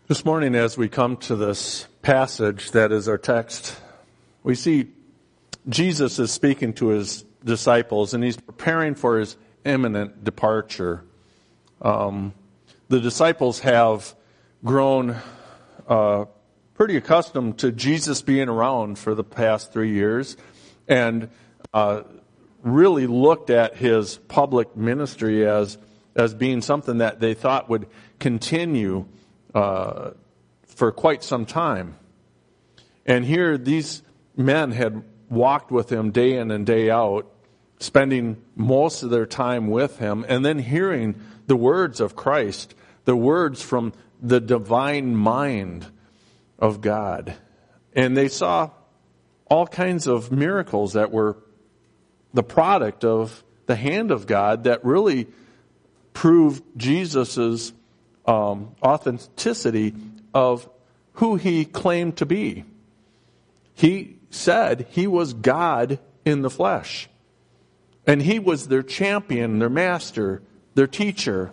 This morning, as we come to this passage that is our text, we see Jesus is speaking to his disciples, and he's preparing for his imminent departure. The disciples have grown pretty accustomed to Jesus being around for the past 3 years, and really looked at his public ministry as being something that they thought would continue for quite some time. And here these men had walked with him day in and day out, spending most of their time with him, and then hearing the words of Christ, the words from the divine mind of God. And they saw all kinds of miracles that were the product of the hand of God that really proved Jesus's authenticity of who he claimed to be. He said he was God in the flesh. And he was their champion, their master, their teacher.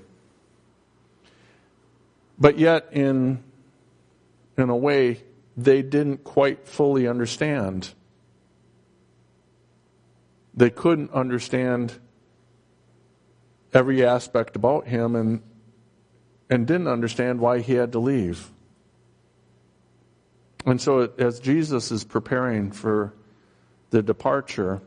But yet, in a way, they didn't quite fully understand. They couldn't understand every aspect about him and didn't understand why he had to leave. And so as Jesus is preparing for the departure,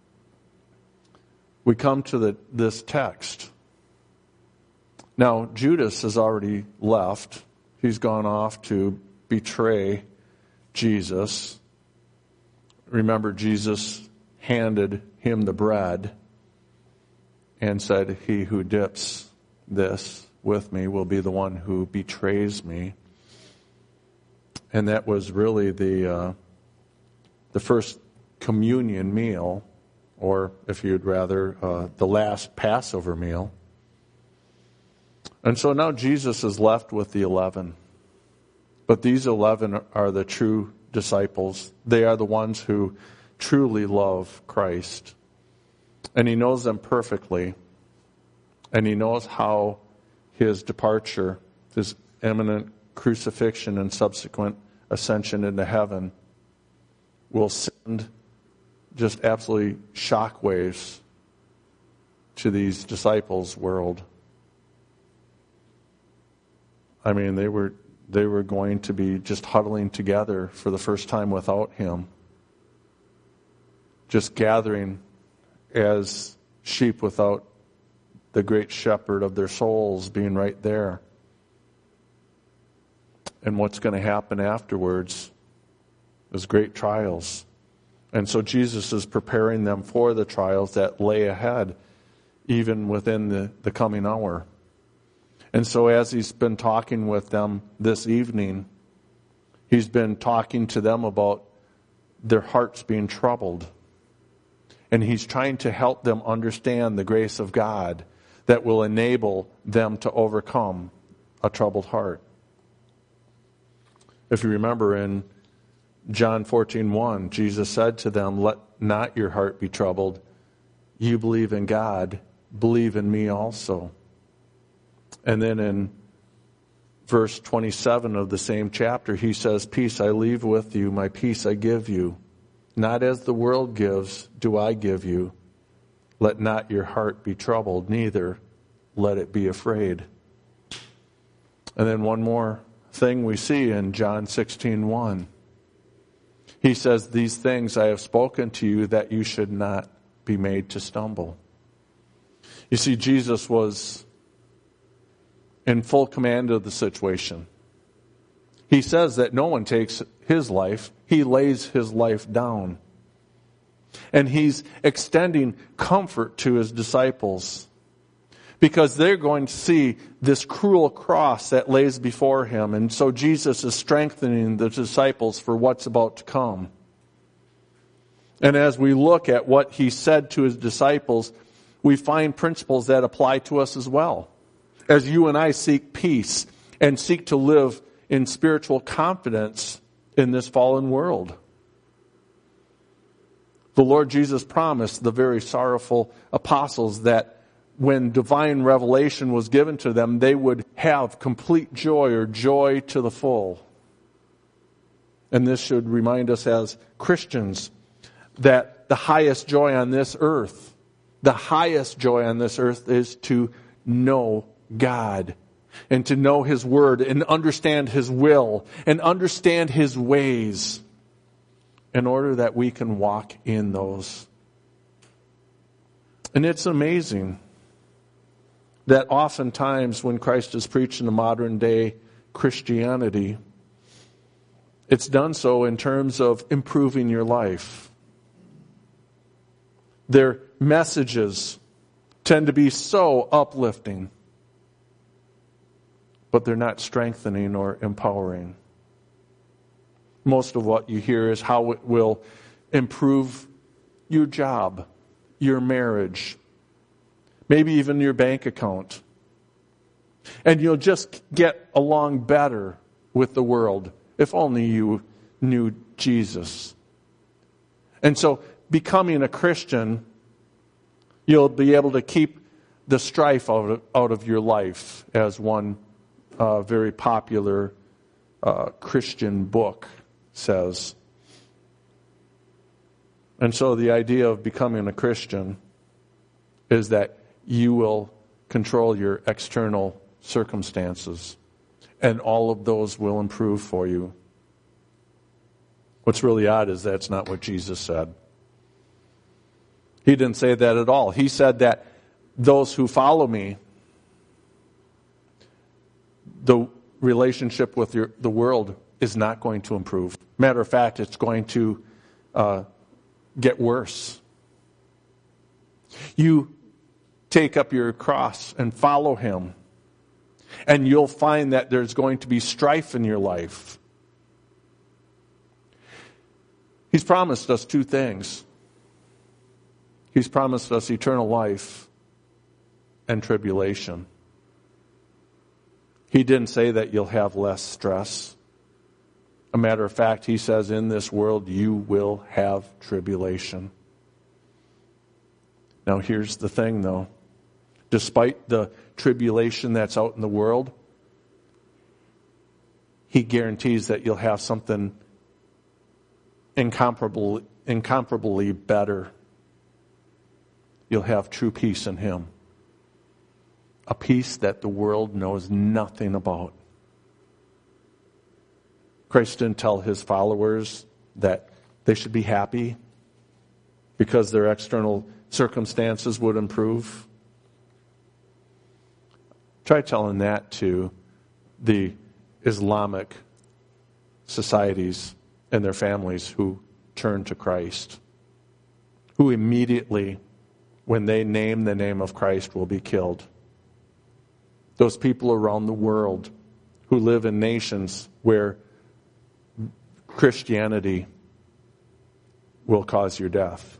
we come to this text. Now, Judas has already left. He's gone off to betray Jesus. Remember, Jesus handed him the bread and said, "He who dips this with me will be the one who betrays me." And that was really the first communion meal, or if you'd rather, the last Passover meal. And so now Jesus is left with the 11. But these 11 are the true disciples. They are the ones who truly love Christ. And he knows them perfectly. And he knows how his departure, his imminent crucifixion and subsequent ascension into heaven will send just absolutely shockwaves to these disciples' world. I mean, they were going to be just huddling together for the first time without him, just gathering as sheep without the great shepherd of their souls being right there. And what's going to happen afterwards is great trials. And so Jesus is preparing them for the trials that lay ahead, even within the coming hour. And so as he's been talking with them this evening, he's been talking to them about their hearts being troubled. And he's trying to help them understand the grace of God that will enable them to overcome a troubled heart. If you remember in John 14:1, Jesus said to them, "Let not your heart be troubled. You believe in God, believe in me also." And then in verse 27 of the same chapter, he says, "Peace I leave with you, my peace I give you. Not as the world gives, do I give you. Let not your heart be troubled, neither let it be afraid." And then one more thing we see in John 16:1. He says, "These things I have spoken to you that you should not be made to stumble." You see, Jesus was in full command of the situation. He says that no one takes his life. He lays his life down. And he's extending comfort to his disciples because they're going to see this cruel cross that lays before him. And so Jesus is strengthening the disciples for what's about to come. And as we look at what he said to his disciples, we find principles that apply to us as well. As you and I seek peace and seek to live in spiritual confidence in this fallen world. The Lord Jesus promised the very sorrowful apostles that when divine revelation was given to them, they would have complete joy or joy to the full. And this should remind us as Christians that the highest joy on this earth, is to know God and to know His Word and understand His will and understand His ways in order that we can walk in those. And it's amazing that oftentimes when Christ is preached in the modern day Christianity, it's done so in terms of improving your life. Their messages tend to be so uplifting, but they're not strengthening or empowering. Most of what you hear is how it will improve your job, your marriage, maybe even your bank account. And you'll just get along better with the world if only you knew Jesus. And so becoming a Christian, you'll be able to keep the strife out of your life, as one very popular Christian book says. And so the idea of becoming a Christian is that you will control your external circumstances, and all of those will improve for you. What's really odd is that's not what Jesus said. He didn't say that at all. He said that those who follow me, the relationship with the world is not going to improve. Matter of fact, it's going to get worse. You take up your cross and follow Him, and you'll find that there's going to be strife in your life. He's promised us two things. He's promised us eternal life and tribulation. He didn't say that you'll have less stress. A matter of fact, He says in this world you will have tribulation. Now here's the thing though. Despite the tribulation that's out in the world, He guarantees that you'll have something incomparably better. You'll have true peace in Him. A peace that the world knows nothing about. Christ didn't tell His followers that they should be happy because their external circumstances would improve. Try telling that to the Islamic societies and their families who turn to Christ, who immediately, when they name the name of Christ, will be killed. Those people around the world who live in nations where Christianity will cause your death.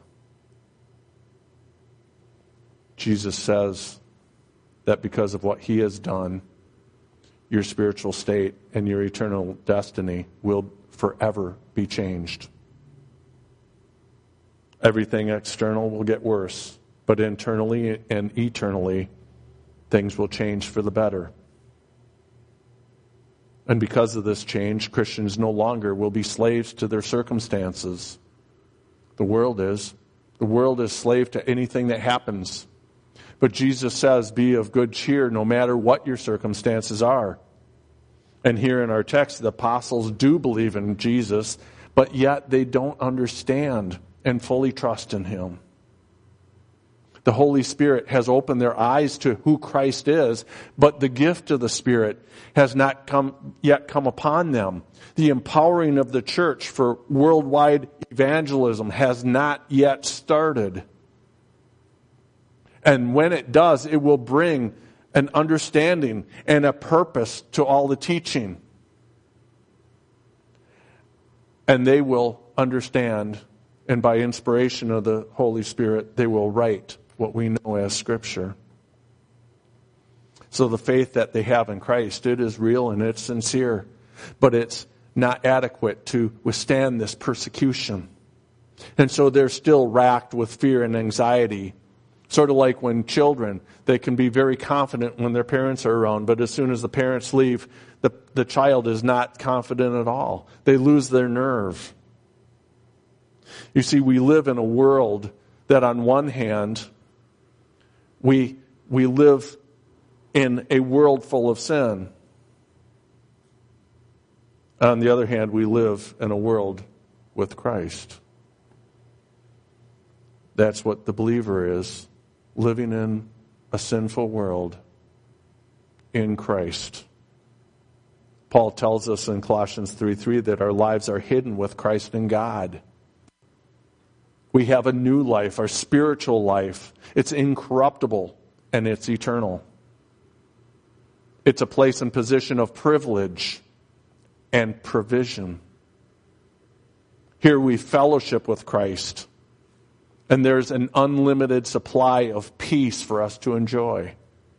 Jesus says that because of what He has done, your spiritual state and your eternal destiny will forever be changed. Everything external will get worse, but internally and eternally, things will change for the better. And because of this change, Christians no longer will be slaves to their circumstances. The world is. The world is slave to anything that happens. But Jesus says, be of good cheer no matter what your circumstances are. And here in our text, the apostles do believe in Jesus, but yet they don't understand and fully trust in Him. The Holy Spirit has opened their eyes to who Christ is, but the gift of the Spirit has not yet come upon them. The empowering of the church for worldwide evangelism has not yet started. And when it does, it will bring an understanding and a purpose to all the teaching. And they will understand, and by inspiration of the Holy Spirit, they will write what we know as Scripture. So the faith that they have in Christ, it is real and it's sincere, but it's not adequate to withstand this persecution. And so they're still racked with fear and anxiety Sort of like when children, they can be very confident when their parents are around, but as soon as the parents leave, the child is not confident at all. They lose their nerve. You see, we live in a world that on one hand, we live in a world full of sin. On the other hand, we live in a world with Christ. That's what the believer is, living in a sinful world in Christ. Paul tells us in Colossians 3:3 that our lives are hidden with Christ in God. We have a new life, our spiritual life. It's incorruptible and it's eternal. It's a place and position of privilege and provision. Here we fellowship with Christ, and there's an unlimited supply of peace for us to enjoy.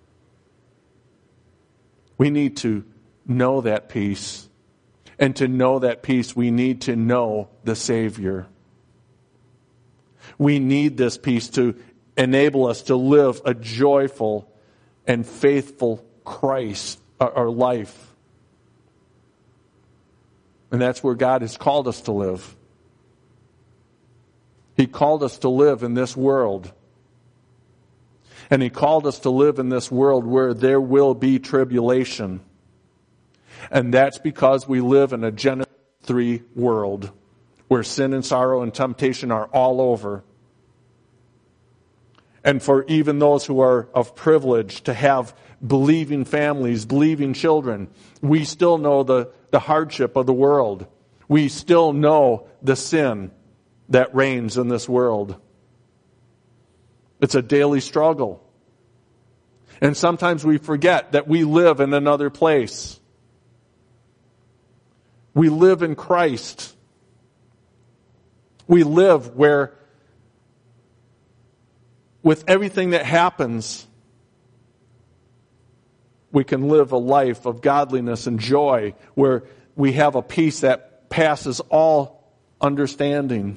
We need to know that peace, and to know that peace, we need to know the Savior. We need this peace to enable us to live a joyful and faithful Christ, our life. And that's where God has called us to live. He called us to live in this world. And He called us to live in this world where there will be tribulation. And that's because we live in a Genesis 3 world where sin and sorrow and temptation are all over. And for even those who are of privilege to have believing families, believing children, we still know the hardship of the world. We still know the sin that reigns in this world. It's a daily struggle. And sometimes we forget that we live in another place. We live in Christ. We live where, with everything that happens, we can live a life of godliness and joy where we have a peace that passes all understanding.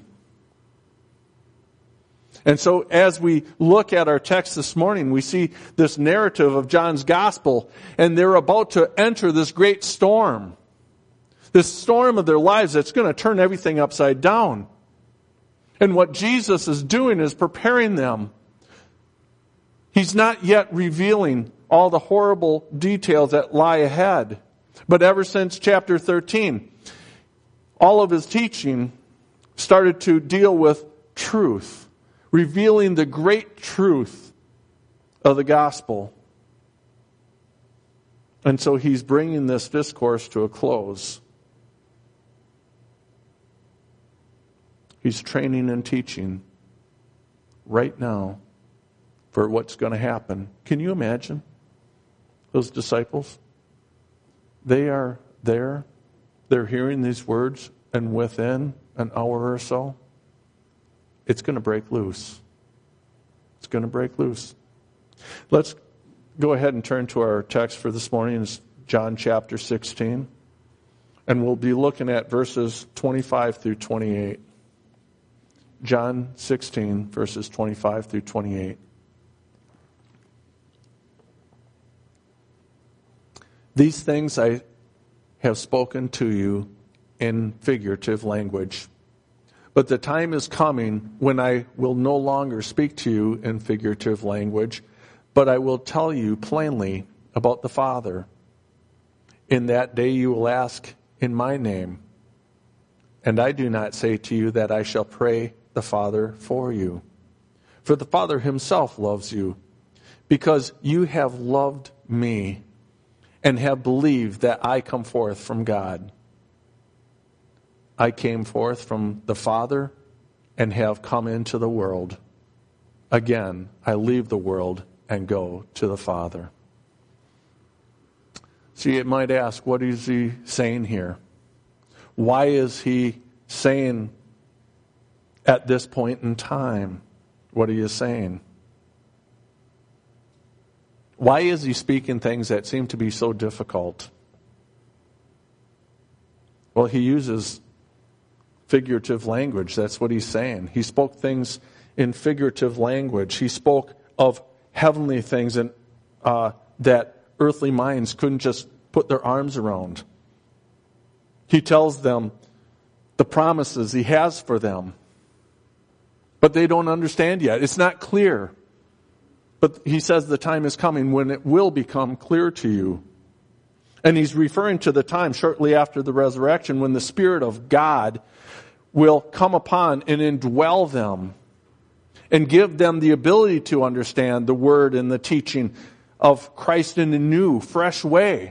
And so as we look at our text this morning, we see this narrative of John's gospel, and they're about to enter this great storm. This storm of their lives that's going to turn everything upside down. And what Jesus is doing is preparing them. He's not yet revealing all the horrible details that lie ahead. But ever since chapter 13, all of his teaching started to deal with truth, revealing the great truth of the gospel. And so he's bringing this discourse to a close. He's training and teaching right now for what's going to happen. Can you imagine those disciples? They are there. They're hearing these words, and within an hour or so, it's going to break loose. It's going to break loose. Let's go ahead and turn to our text for this morning. It's John chapter 16. And we'll be looking at verses 25 through 28. John 16, verses 25 through 28. These things I have spoken to you in figurative language. But the time is coming when I will no longer speak to you in figurative language, but I will tell you plainly about the Father. In that day you will ask in my name. And I do not say to you that I shall pray the Father for you. For the Father himself loves you, because you have loved me and have believed that I come forth from God. I came forth from the Father and have come into the world. Again, I leave the world and go to the Father. So you might ask, what is he saying here? Why is he saying at this point in time what he is saying? Why is he speaking things that seem to be so difficult? Well, he uses figurative language. That's what he's saying. He spoke things in figurative language. He spoke of heavenly things and that earthly minds couldn't just put their arms around. He tells them the promises he has for them. But they don't understand yet. It's not clear. But he says the time is coming when it will become clear to you. And he's referring to the time shortly after the resurrection when the Spirit of God will come upon and indwell them and give them the ability to understand the word and the teaching of Christ in a new, fresh way.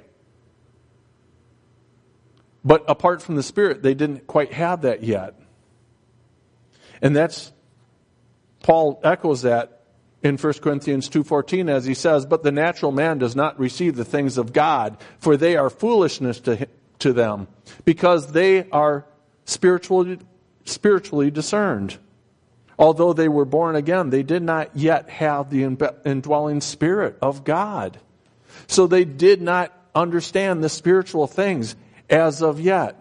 But apart from the Spirit, they didn't quite have that yet. And Paul echoes that in 1 Corinthians 2:14 as he says, "But the natural man does not receive the things of God, for they are foolishness to them, because they are spiritually discerned. Although they were born again, they did not yet have the indwelling Spirit of God." So they did not understand the spiritual things as of yet.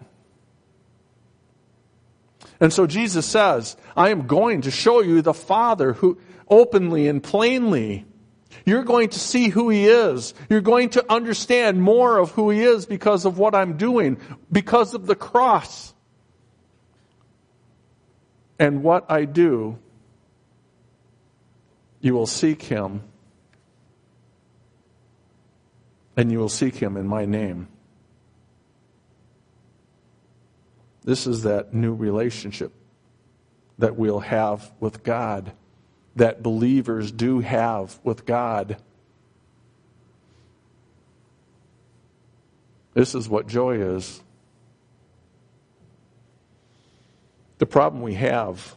And so Jesus says, "I am going to show you the Father who openly and plainly. You're going to see who He is. You're going to understand more of who He is because of what I'm doing, because of the cross. And what I do, you will seek Him, and you will seek Him in my name." This is that new relationship that we'll have with God, that believers do have with God. This is what joy is. The problem we have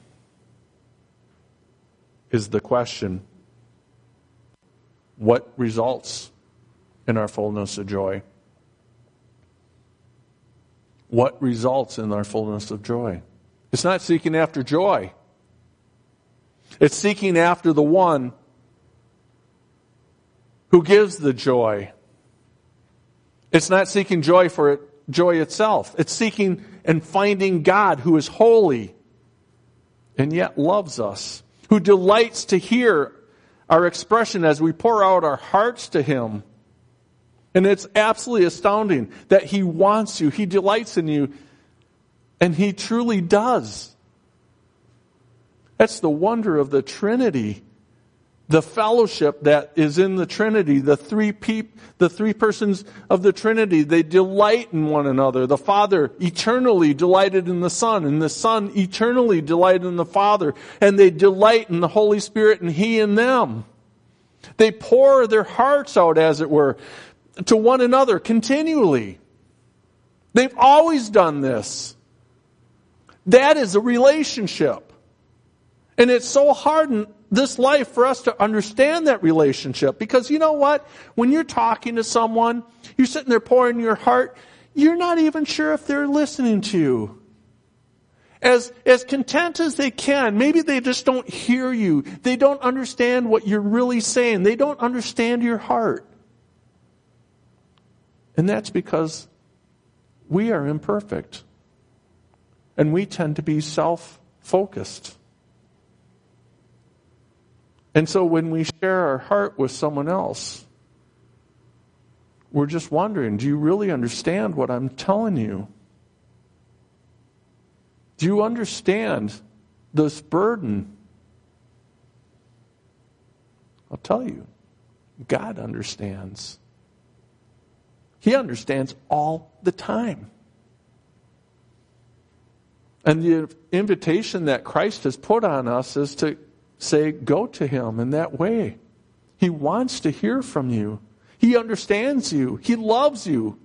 is the question, what results in our fullness of joy? What results in our fullness of joy? It's not seeking after joy. It's seeking after the one who gives the joy. It's not seeking joy for joy itself. It's seeking and finding God who is holy and yet loves us, who delights to hear our expression as we pour out our hearts to Him. And it's absolutely astounding that He wants you, He delights in you, and He truly does. That's the wonder of the Trinity. The fellowship that is in the Trinity, the three persons of the Trinity, they delight in one another. The Father eternally delighted in the Son, and the Son eternally delighted in the Father, and they delight in the Holy Spirit and He in them. They pour their hearts out, as it were, to one another continually. They've always done this. That is a relationship. And it's so hard in this life for us to understand that relationship. Because you know what? When you're talking to someone, you're sitting there pouring your heart, you're not even sure if they're listening to you. As content as they can, maybe they just don't hear you. They don't understand what you're really saying. They don't understand your heart. And that's because we are imperfect. And we tend to be self-focused. And so when we share our heart with someone else, we're just wondering, do you really understand what I'm telling you? Do you understand this burden? I'll tell you, God understands. He understands all the time. And the invitation that Christ has put on us is to say, go to Him in that way. He wants to hear from you. He understands you. He loves you.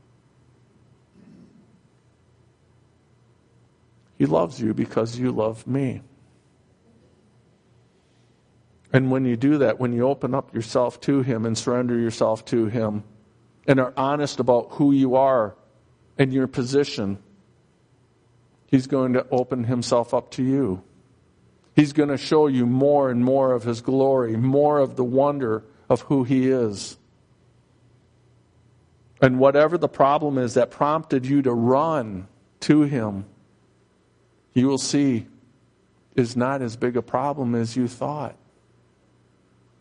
He loves you because you love me. And when you do that, when you open up yourself to Him and surrender yourself to Him and are honest about who you are and your position, He's going to open Himself up to you. He's going to show you more and more of His glory, more of the wonder of who He is. And whatever the problem is that prompted you to run to Him, you will see is not as big a problem as you thought.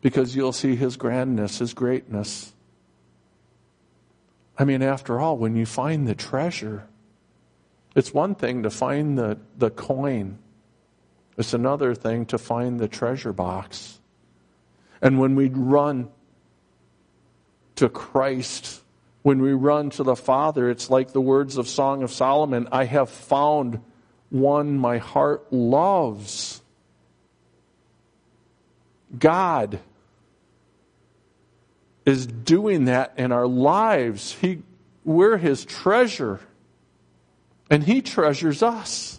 because you'll see His grandness, His greatness. I mean, after all, when you find the treasure, it's one thing to find the coin. It's another thing to find the treasure box. And when we run to Christ, when we run to the Father, it's like the words of Song of Solomon, I have found one my heart loves. God is doing that in our lives. We're His treasure, and He treasures us.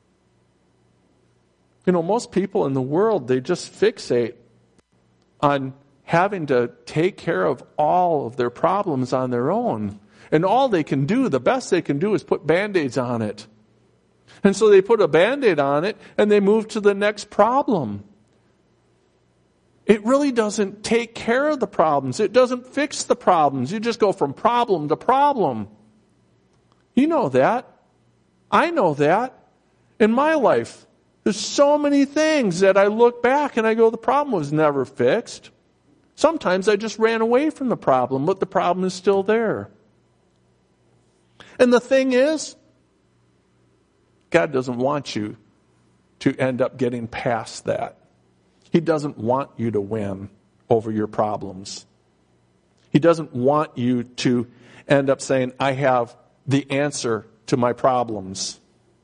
You know, most people in the world, they just fixate on having to take care of all of their problems on their own. And all they can do, the best they can do, is put Band-Aids on it. And so they put a Band-Aid on it, and they move to the next problem. It really doesn't take care of the problems. It doesn't fix the problems. You just go from problem to problem. You know that. I know that. In my life, there's so many things that I look back and I go, the problem was never fixed. Sometimes I just ran away from the problem, but the problem is still there. And the thing is, God doesn't want you to end up getting past that. He doesn't want you to win over your problems. He doesn't want you to end up saying, I have the answer to my problems.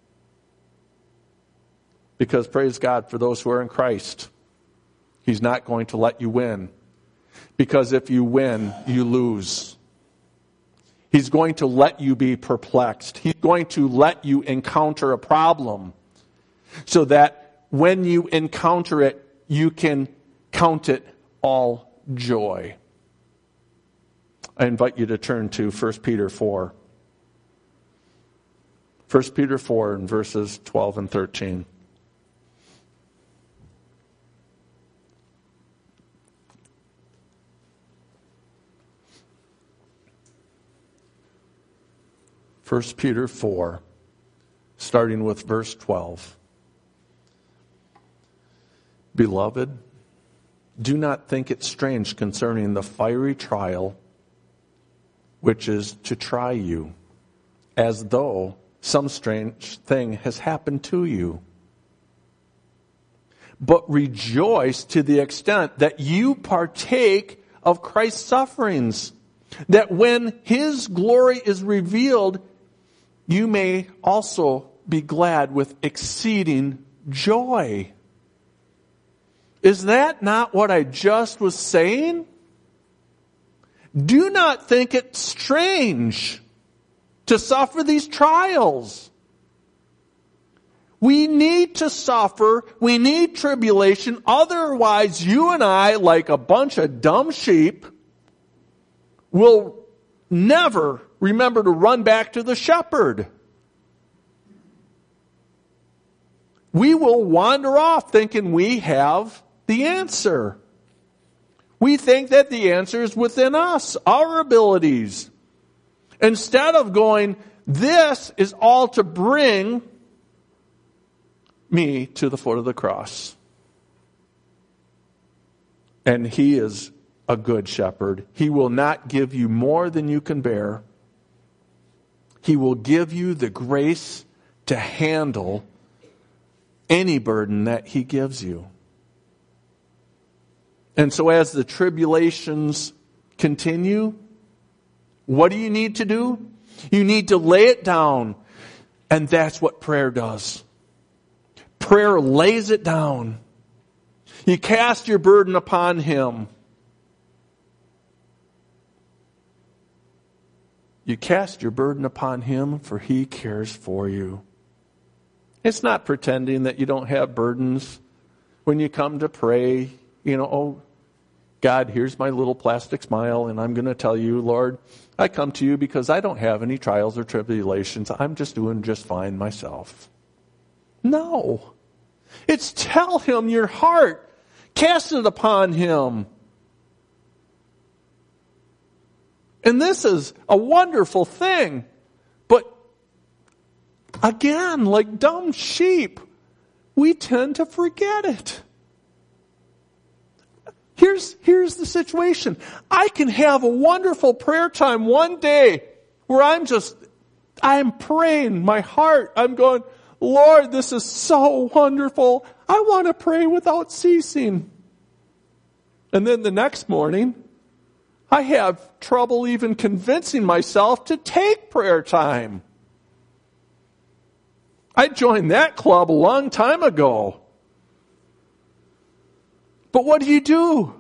Because, praise God, for those who are in Christ, He's not going to let you win. Because if you win, you lose. He's going to let you be perplexed. He's going to let you encounter a problem so that when you encounter it, you can count it all joy. I invite you to turn to 1 Peter 4. 1 Peter 4 and verses 12 and 13. First Peter 4, starting with verse 12. Beloved, do not think it strange concerning the fiery trial which is to try you, as though some strange thing has happened to you. But rejoice to the extent that you partake of Christ's sufferings, that when His glory is revealed, you may also be glad with exceeding joy. Is that not what I just was saying? Do not think it strange to suffer these trials. We need to suffer. We need tribulation. Otherwise, you and I, like a bunch of dumb sheep, will never remember to run back to the shepherd. We will wander off thinking we have the answer. We think that the answer is within us, our abilities. Instead of going, this is all to bring me to the foot of the cross. And He is a good shepherd. He will not give you more than you can bear. He will give you the grace to handle any burden that He gives you. And so as the tribulations continue, what do you need to do? You need to lay it down. And that's what prayer does. Prayer lays it down. You cast your burden upon Him. You cast your burden upon Him, for He cares for you. It's not pretending that you don't have burdens. When you come to pray, oh, God, here's my little plastic smile, and I'm going to tell you, Lord, I come to you because I don't have any trials or tribulations. I'm just doing just fine myself. No. It's tell Him your heart. Cast it upon Him. And this is a wonderful thing. But again, like dumb sheep, we tend to forget it. Here's the situation. I can have a wonderful prayer time one day where I'm praying my heart. I'm going, Lord, this is so wonderful. I want to pray without ceasing. And then the next morning, I have trouble even convincing myself to take prayer time. I joined that club a long time ago. But what do?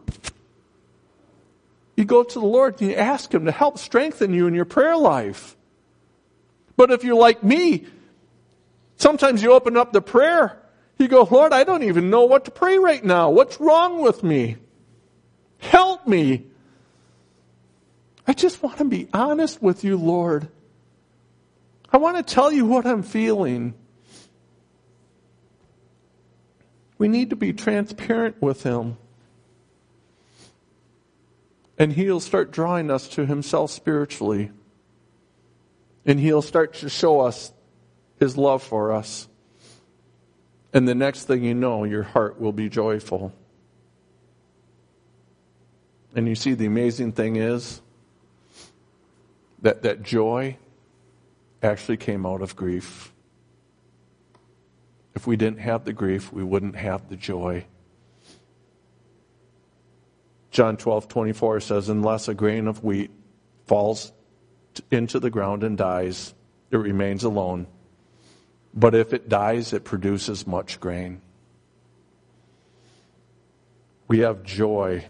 You go to the Lord and you ask Him to help strengthen you in your prayer life. But if you're like me, sometimes you open up the prayer, you go, Lord, I don't even know what to pray right now. What's wrong with me? Help me. I just want to be honest with you, Lord. I want to tell you what I'm feeling. We need to be transparent with Him. And He'll start drawing us to Himself spiritually. And He'll start to show us His love for us. And the next thing you know, your heart will be joyful. And you see, the amazing thing is that joy actually came out of grief. If we didn't have the grief, we wouldn't have the joy. John 12:24 says, unless a grain of wheat falls into the ground and dies, it remains alone. But if it dies, it produces much grain. We have joy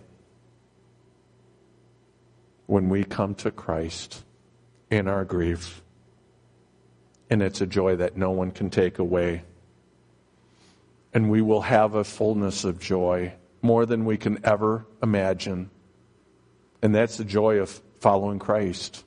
when we come to Christ in our grief. And it's a joy that no one can take away. And we will have a fullness of joy, more than we can ever imagine. And that's the joy of following Christ.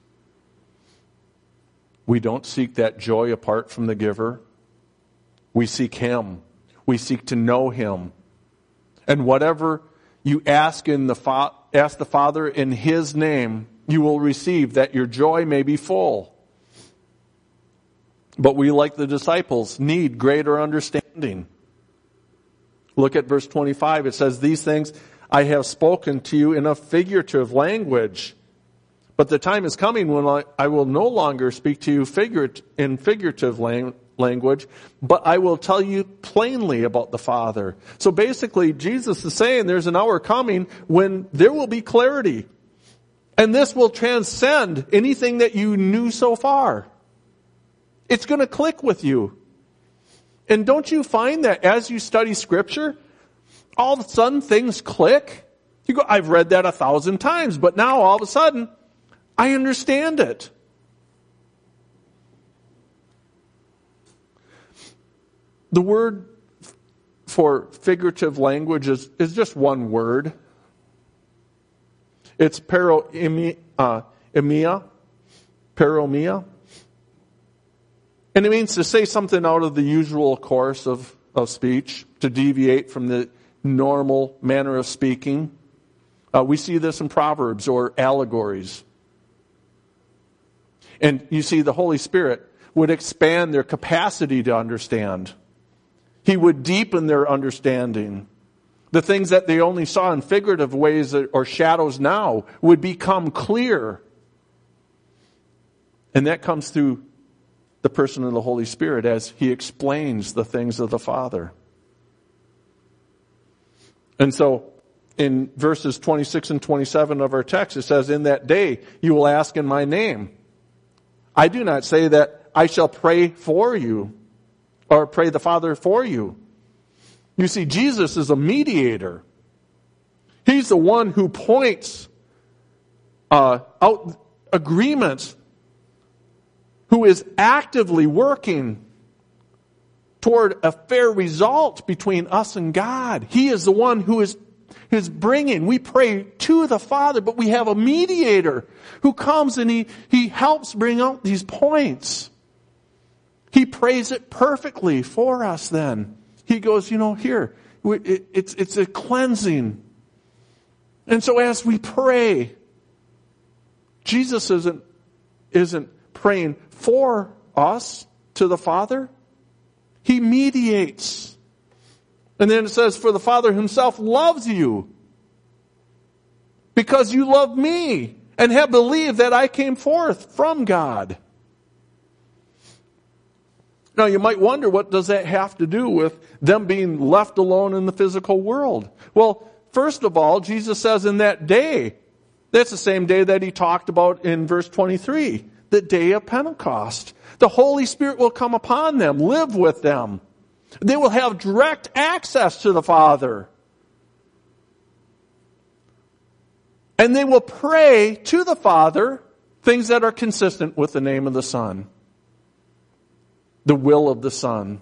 We don't seek that joy apart from the giver. We seek Him. We seek to know Him. And whatever you ask the Father in His name, you will receive, that your joy may be full. But we, like the disciples, need greater understanding. Look at verse 25. It says, these things I have spoken to you in a figurative language. But the time is coming when I will no longer speak to you in figurative language, but I will tell you plainly about the Father. So basically, Jesus is saying there's an hour coming when there will be clarity. And this will transcend anything that you knew so far. It's going to click with you. And don't you find that as you study Scripture, all of a sudden things click? You go, I've read that 1,000 times, but now all of a sudden, I understand it. The word for figurative language is just one word. It's paromia. And it means to say something out of the usual course of speech, to deviate from the normal manner of speaking. We see this in Proverbs or allegories. And you see, the Holy Spirit would expand their capacity to understand. He would deepen their understanding. The things that they only saw in figurative ways or shadows now would become clear. And that comes through the person of the Holy Spirit as He explains the things of the Father. And so, in verses 26 and 27 of our text, it says, in that day you will ask in my name. I do not say that I shall pray for you or pray the Father for you. You see, Jesus is a mediator. He's the one who points out agreements, who is actively working toward a fair result between us and God. He is the one who is bringing. We pray to the Father, but we have a mediator who comes and he helps bring out these points. He prays it perfectly for us then. He goes, here, it's a cleansing. And so as we pray, Jesus isn't praying for us to the Father. He mediates. And then it says, for the Father Himself loves you. because you love me and have believed that I came forth from God. Now you might wonder, what does that have to do with them being left alone in the physical world? Well, first of all, Jesus says in that day, that's the same day that he talked about in verse 23, the day of Pentecost. The Holy Spirit will come upon them, live with them. They will have direct access to the Father. And they will pray to the Father things that are consistent with the name of the Son, the will of the Son.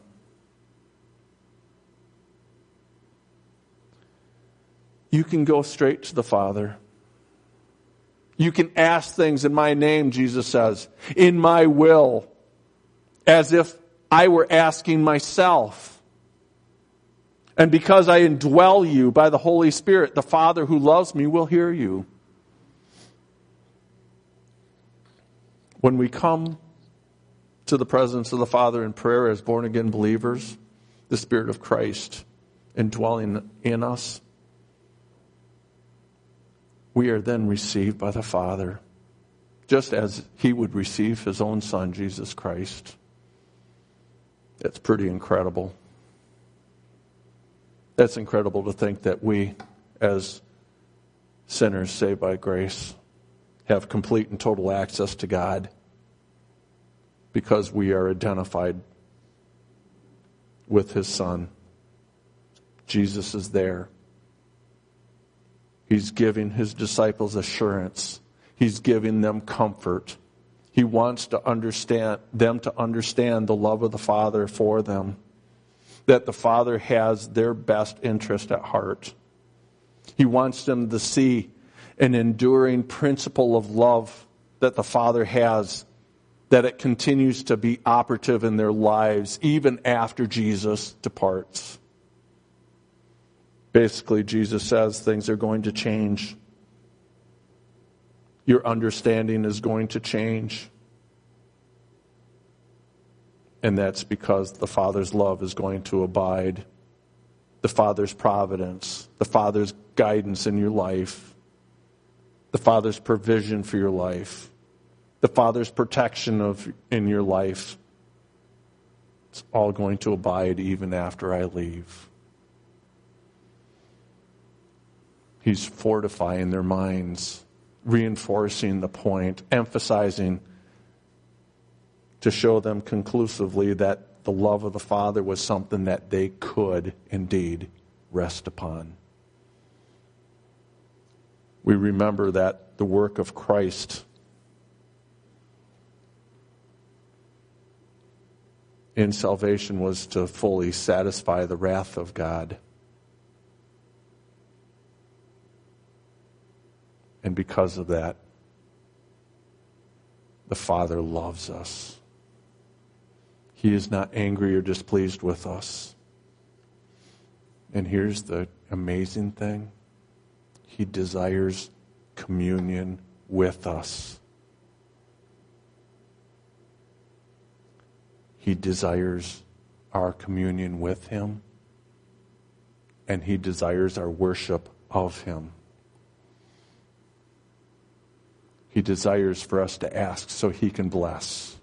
You can go straight to the Father. You can ask things in my name, Jesus says, in my will, as if I were asking myself. And because I indwell you by the Holy Spirit, the Father who loves me will hear you. When we come to the presence of the Father in prayer as born-again believers, the Spirit of Christ indwelling in us, we are then received by the Father, just as he would receive his own Son, Jesus Christ. It's pretty incredible. That's incredible to think that we, as sinners saved by grace, have complete and total access to God because we are identified with his Son. Jesus is there. He's giving his disciples assurance. He's giving them comfort. He wants them to understand the love of the Father for them, that the Father has their best interest at heart. He wants them to see an enduring principle of love that the Father has, that it continues to be operative in their lives even after Jesus departs. Basically, Jesus says things are going to change. Your understanding is going to change. And that's because the Father's love is going to abide. The Father's providence, the Father's guidance in your life, the Father's provision for your life, the Father's protection in your life. It's all going to abide even after I leave. He's fortifying their minds, reinforcing the point, emphasizing to show them conclusively that the love of the Father was something that they could indeed rest upon. We remember that the work of Christ in salvation was to fully satisfy the wrath of God. And because of that, the Father loves us. He is not angry or displeased with us. And here's the amazing thing. He desires communion with us. He desires our communion with him. And he desires our worship of him. He desires for us to ask so he can bless.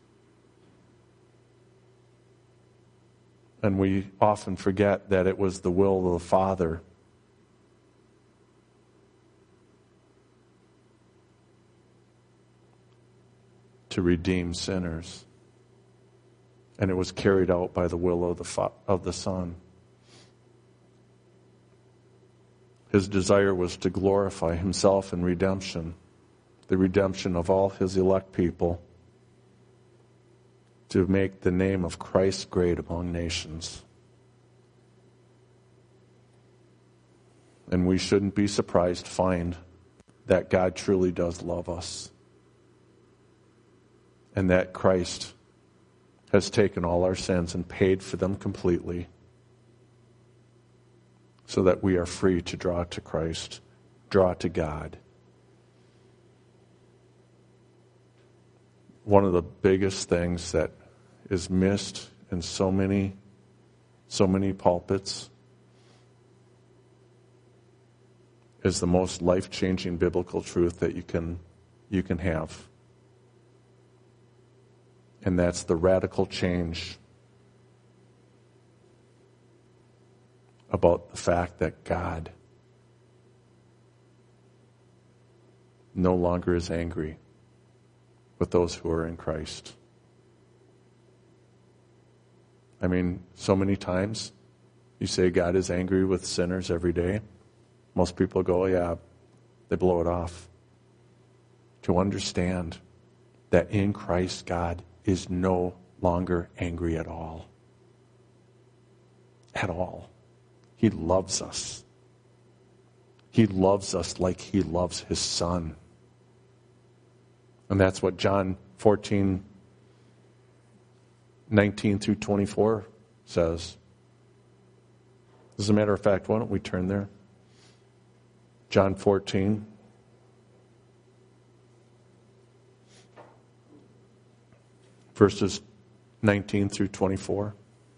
And we often forget that it was the will of the Father to redeem sinners. And it was carried out by the will of the Son. His desire was to glorify himself in redemption, the redemption of all his elect people, to make the name of Christ great among nations. And we shouldn't be surprised to find that God truly does love us, and that Christ has taken all our sins and paid for them completely, so that we are free to draw to Christ, draw to God. One of the biggest things that is missed in so many pulpits is the most life-changing biblical truth that you can have. And that's the radical change about the fact that God no longer is angry with those who are in Christ. I mean, so many times you say God is angry with sinners every day. Most people go, yeah, they blow it off. To understand that in Christ, God is no longer angry at all. At all. He loves us. He loves us like he loves his Son. And that's what John 14, 19 through 24 says. As a matter of fact, why don't we turn there? John 14. Verses 19 through 24.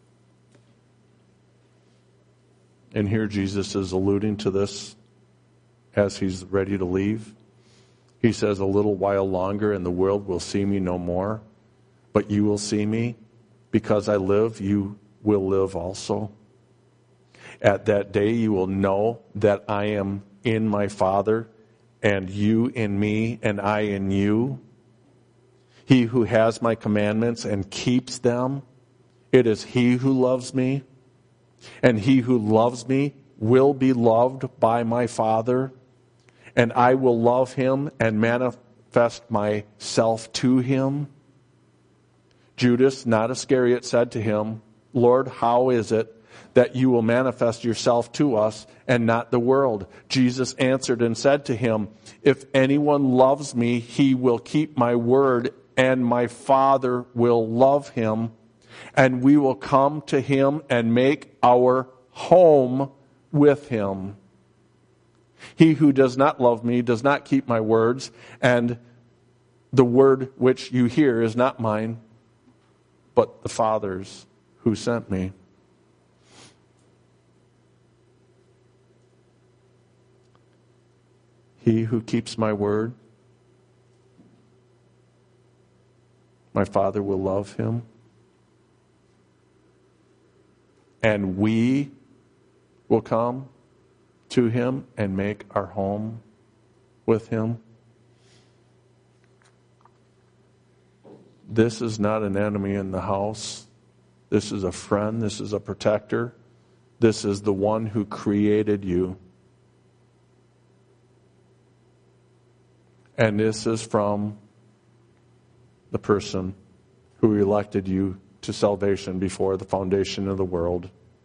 And here Jesus is alluding to this as he's ready to leave. He says, a little while longer and the world will see me no more, but you will see me. Because I live, you will live also. At that day you will know that I am in my Father, and you in me, and I in you. He who has my commandments and keeps them, it is he who loves me. And he who loves me will be loved by my Father, and I will love him and manifest myself to him. Judas, not Iscariot, said to him, Lord, how is it that you will manifest yourself to us and not the world? Jesus answered and said to him, if anyone loves me, he will keep my word, and my Father will love him, and we will come to him and make our home with him. He who does not love me does not keep my words, and the word which you hear is not mine, but the Father's who sent me. He who keeps my word, my Father will love him, and we will come to him and make our home with him. This is not an enemy in the house. This is a friend. This is a protector. This is the one who created you. And this is from the person who elected you to salvation before the foundation of the world.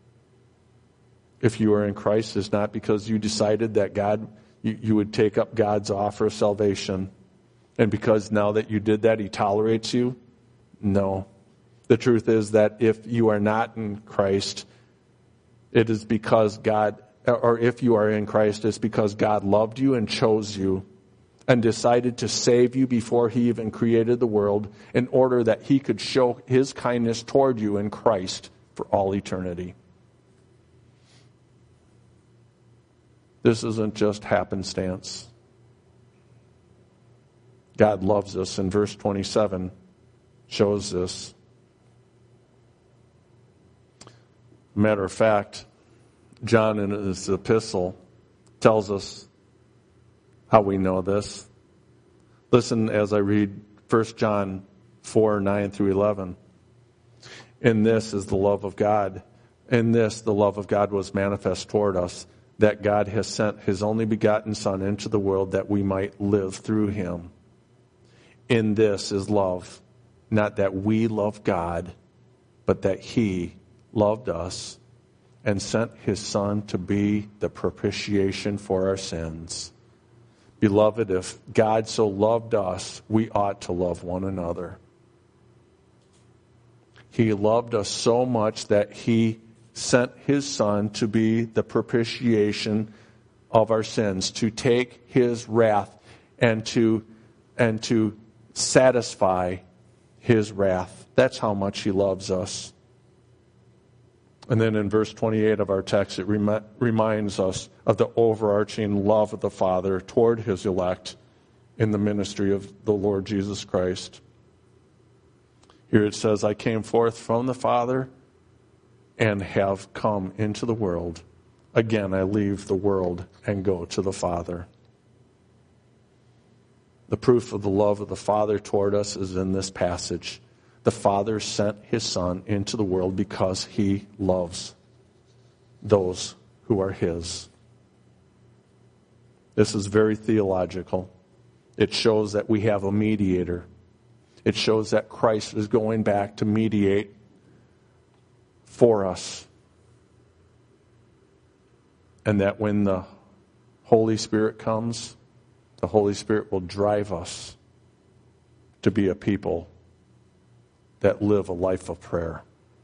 If you are in Christ, it's not because you decided that you would take up God's offer of salvation. And because now that you did that, he tolerates you? No. The truth is that if you are not in Christ, it is because God, or if you are in Christ, it's because God loved you and chose you and decided to save you before he even created the world in order that he could show his kindness toward you in Christ for all eternity. This isn't just happenstance. God loves us, and verse 27 shows this. Matter of fact, John in his epistle tells us how we know this. Listen as I read 1 John 4, 9 through 11. In this is the love of God. In this the love of God was manifest toward us, that God has sent his only begotten Son into the world that we might live through him. In this is love, not that we love God, but that he loved us and sent his Son to be the propitiation for our sins. Beloved, if God so loved us, we ought to love one another. He loved us so much that he sent his Son to be the propitiation of our sins, to take his wrath and to satisfy his wrath. That's how much he loves us. And then in verse 28 of our text, it reminds us of the overarching love of the Father toward his elect in the ministry of the Lord Jesus Christ. Here it says, I came forth from the Father and have come into the world. Again, I leave the world and go to the Father. The proof of the love of the Father toward us is in this passage. The Father sent his Son into the world because he loves those who are his. This is very theological. It shows that we have a mediator. It shows that Christ is going back to mediate for us. And that when the Holy Spirit comes, the Holy Spirit will drive us to be a people that live a life of prayer.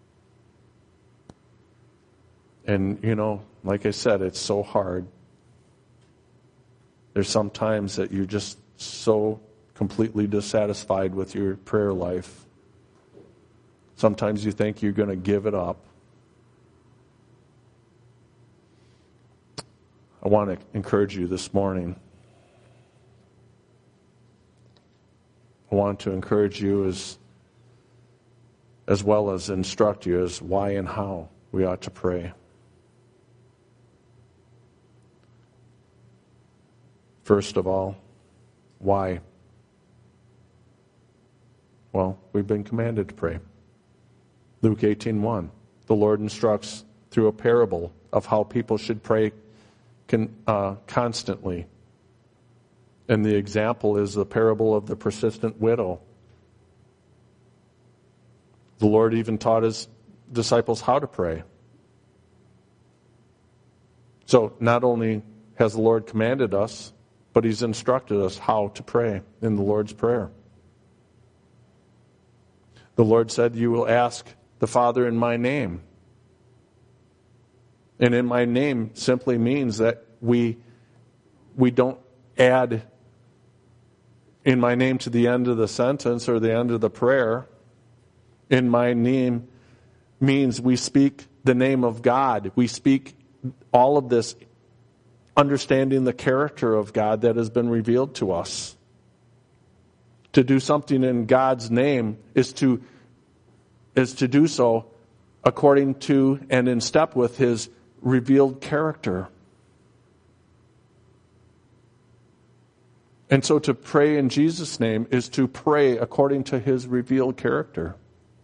And, like I said, it's so hard. There's some times that you're just so completely dissatisfied with your prayer life. Sometimes you think you're going to give it up. I want to encourage you this morning. I want to encourage you as well as instruct you as why and how we ought to pray. First of all, why? Well, we've been commanded to pray. Luke 18:1. The Lord instructs through a parable of how people should pray constantly. And the example is the parable of the persistent widow. The Lord even taught his disciples how to pray. So not only has the Lord commanded us, but he's instructed us how to pray in the Lord's Prayer. The Lord said, you will ask the Father in my name. And in my name simply means that we don't add in my name to the end of the sentence or the end of the prayer. In my name means we speak the name of God. We speak all of this understanding the character of God that has been revealed to us. To do something in God's name is to do so according to and in step with his revealed character. And so to pray in Jesus' name is to pray according to his revealed character.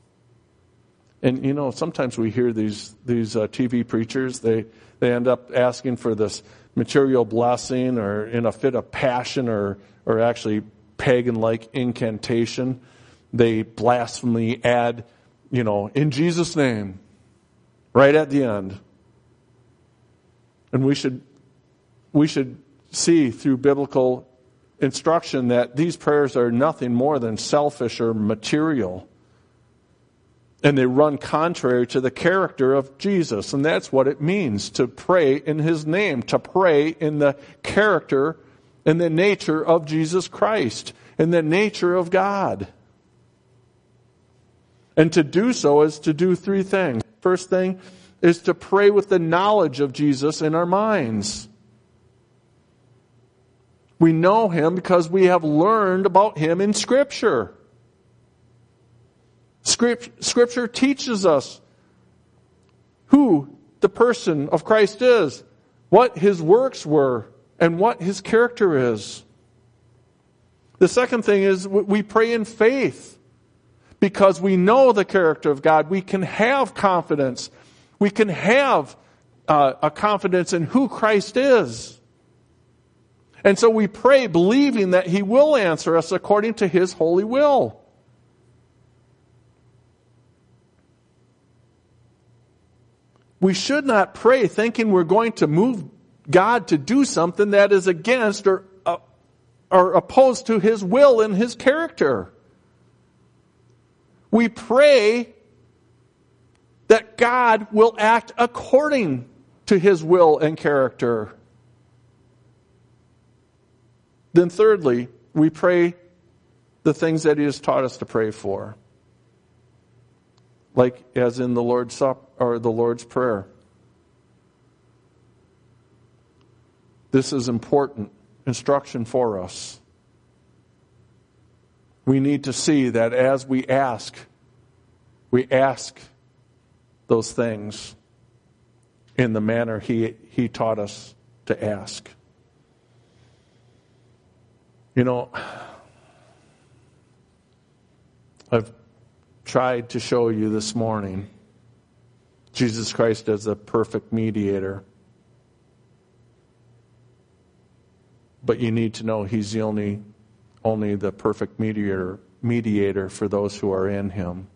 And sometimes we hear these TV preachers, they end up asking for this material blessing or in a fit of passion or actually pagan-like incantation. They blasphemically add, in Jesus' name, right at the end. And we should see through biblical instruction that these prayers are nothing more than selfish or material. And they run contrary to the character of Jesus. And that's what it means to pray in his name, to pray in the character and the nature of Jesus Christ, in the nature of God. And to do so is to do three things. First thing is to pray with the knowledge of Jesus in our minds. We know him because we have learned about him in Scripture. Scripture teaches us who the person of Christ is, what his works were, and what his character is. The second thing is we pray in faith because we know the character of God. We can have confidence. We can have a confidence in who Christ is. And so we pray believing that he will answer us according to his holy will. We should not pray thinking we're going to move God to do something that is against or opposed to his will and his character. We pray that God will act according to his will and character. Then thirdly, we pray the things that he has taught us to pray for. Like as in the Lord's or the Lord's Prayer. This is important instruction for us. We need to see that as we ask those things in the manner He taught us to ask. You know, I've tried to show you this morning Jesus Christ as a perfect mediator. But you need to know He's the only the perfect mediator for those who are in Him.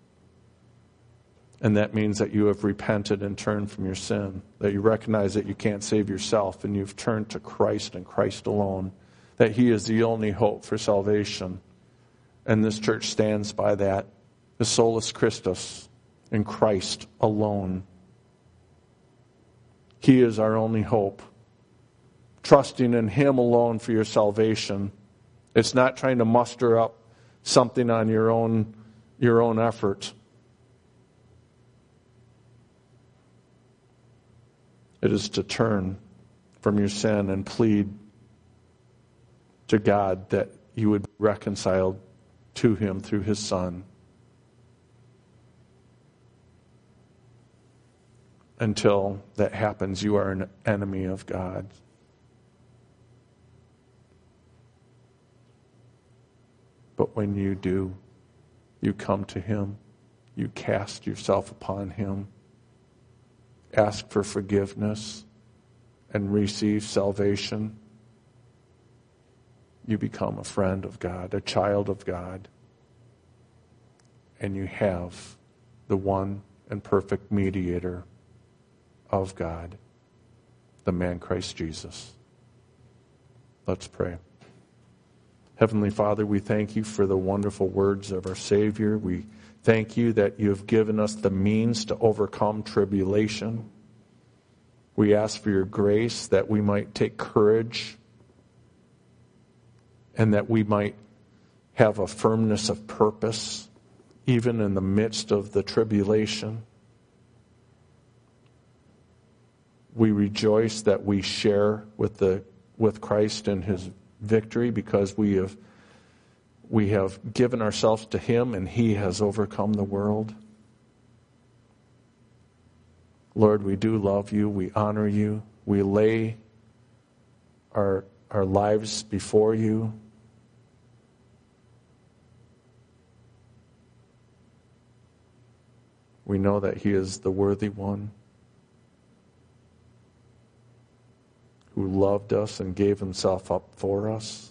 And that means that you have repented and turned from your sin, that you recognize that you can't save yourself and you've turned to Christ and Christ alone, that He is the only hope for salvation. And this church stands by that, the solus Christus, in Christ alone. He is our only hope. Trusting in Him alone for your salvation. It's not trying to muster up something on your own effort. It is to turn from your sin and plead to God that you would be reconciled to Him through His Son. Until that happens, you are an enemy of God. But when you do, you come to Him, you cast yourself upon Him, ask for forgiveness, and receive salvation. You become a friend of God, a child of God, and you have the one and perfect mediator of God, the man Christ Jesus. Let's pray. Heavenly Father, we thank You for the wonderful words of our Savior. We thank You that You have given us the means to overcome tribulation. We ask for Your grace that we might take courage and that we might have a firmness of purpose even in the midst of the tribulation. We rejoice that we share with Christ in His victory because we have given ourselves to Him and He has overcome the world. Lord, we do love You. We honor You. We lay our lives before You. We know that He is the worthy one who loved us and gave Himself up for us.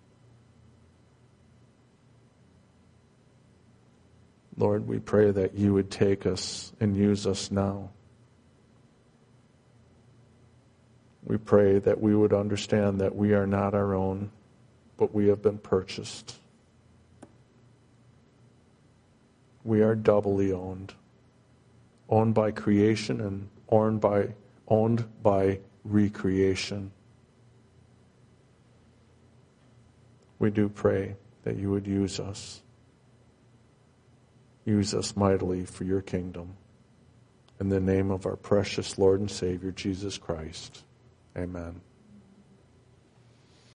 Lord, we pray that You would take us and use us now. We pray that we would understand that we are not our own, but we have been purchased. We are doubly owned by creation and owned by recreation. We do pray that You would use us mightily for Your kingdom. In the name of our precious Lord and Savior, Jesus Christ. Amen.